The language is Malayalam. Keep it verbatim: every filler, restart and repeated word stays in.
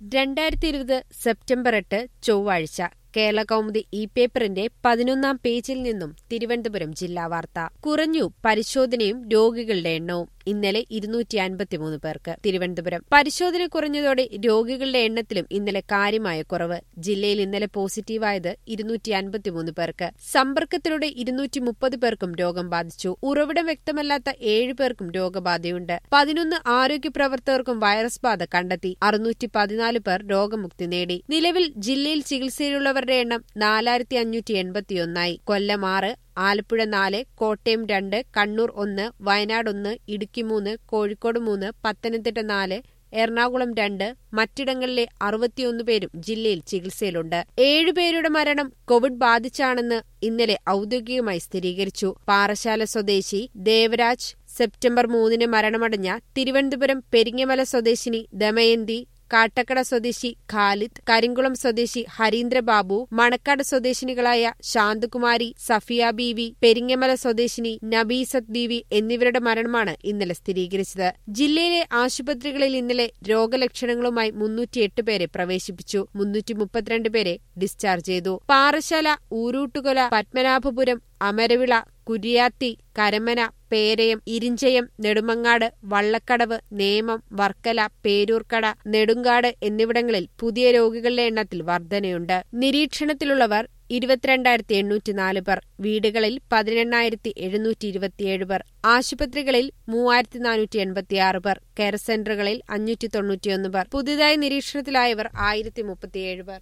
രണ്ടായിരത്തി ഇരുപത് സെപ്റ്റംബർ എട്ട് ചൊവ്വാഴ്ച കേരളകൗമുദി ഇ പേപ്പറിന്റെ പതിനൊന്നാം പേജിൽ നിന്നും തിരുവനന്തപുരം ജില്ലാ വാർത്ത. കുറഞ്ഞു പരിശോധനയും രോഗികളുടെ എണ്ണവും. ഇന്നലെ ഇരുന്നൂറ്റി അൻപത്തിമൂന്ന് പേർക്ക്. തിരുവനന്തപുരം. പരിശോധന കുറഞ്ഞതോടെ രോഗികളുടെ എണ്ണത്തിലും ഇന്നലെ കാര്യമായ കുറവ്. ജില്ലയിൽ ഇന്നലെ പോസിറ്റീവായത് ഇരുന്നൂറ്റി അൻപത്തിമൂന്ന് പേർക്ക്. സമ്പർക്കത്തിലൂടെ ഇരുന്നൂറ്റി മുപ്പത് പേർക്കും രോഗം ബാധിച്ചു. ഉറവിടം വ്യക്തമല്ലാത്ത ഏഴ് പേർക്കും രോഗബാധയുണ്ട്. പതിനൊന്ന് ആരോഗ്യ പ്രവർത്തകർക്കും വൈറസ് ബാധ കണ്ടെത്തി. അറുന്നൂറ്റി പതിനാല് പേർ രോഗമുക്തി നേടി. നിലവിൽ ജില്ലയിൽ ചികിത്സയിലുള്ളവരുടെ എണ്ണം നാലായിരത്തി അഞ്ഞൂറ്റി എൺപത്തിയൊന്നായി. കൊല്ലം ആറ്, ആലപ്പുഴ നാല്, കോട്ടയം രണ്ട്, കണ്ണൂർ ഒന്ന്, വയനാട് ഒന്ന്, ഇടുക്കി മൂന്ന്, കോഴിക്കോട് മൂന്ന്, പത്തനംതിട്ട നാല്, എറണാകുളം രണ്ട്, മറ്റിടങ്ങളിലെ അറുപത്തിയൊന്ന് പേരും ജില്ലയിൽ ചികിത്സയിലുണ്ട്. ഏഴുപേരുടെ മരണം കോവിഡ് ബാധിച്ചാണെന്ന് ഇന്നലെ ഔദ്യോഗികമായി സ്ഥിരീകരിച്ചു. പാറശാല സ്വദേശി ദേവരാജ് സെപ്റ്റംബർ മൂന്നിന് മരണമടഞ്ഞ തിരുവനന്തപുരം പെരിങ്ങമല സ്വദേശിനി ദമയന്തി, കാട്ടക്കട സ്വദേശി ഖാലിദ്, കരിങ്കുളം സ്വദേശി ഹരീന്ദ്രബാബു, മണക്കാട് സ്വദേശിനികളായ ശാന്തകുമാരി, സഫിയ ബീവി, പെരിങ്ങമല സ്വദേശിനി നബീസത്ത് ബീവി എന്നിവരുടെ മരണമാണ് ഇന്നലെ സ്ഥിരീകരിച്ചത്. ജില്ലയിലെ ആശുപത്രികളിൽ ഇന്നലെ രോഗലക്ഷണങ്ങളുമായി മുന്നൂറ്റിയെട്ട് പേരെ പ്രവേശിപ്പിച്ചു. മുന്നൂറ്റി മുപ്പത്തിരണ്ട് പേരെ ഡിസ്ചാർജ് ചെയ്തു. പാറശാല, ഊരൂട്ടുകൊല, പത്മനാഭപുരം, അമരവിള, കുരിയാത്തി, കരമന, പേരയം, ഇരിഞ്ചയം, നെടുമങ്ങാട്, വള്ളക്കടവ്, നേമം, വർക്കല, പേരൂർക്കട, നെടുങ്കാട് എന്നിവിടങ്ങളിൽ പുതിയ രോഗികളുടെ എണ്ണത്തിൽ വർധനയുണ്ട്. നിരീക്ഷണത്തിലുള്ളവർ ഇരുപത്തിരണ്ടായിരത്തി എണ്ണൂറ്റിനാല് പേർ. വീടുകളിൽ പതിനെണ്ണായിരത്തി എഴുന്നൂറ്റി ഇരുപത്തിയേഴ് പേർ. ആശുപത്രികളിൽ മൂവായിരത്തി നാനൂറ്റി എൺപത്തിയാറ് പേർ. കെയർ സെന്ററുകളിൽ അഞ്ഞൂറ്റി തൊണ്ണൂറ്റിയൊന്ന് പേർ. പുതുതായി നിരീക്ഷണത്തിലായവർ ആയിരത്തി മുപ്പത്തിയേഴ് പേർ.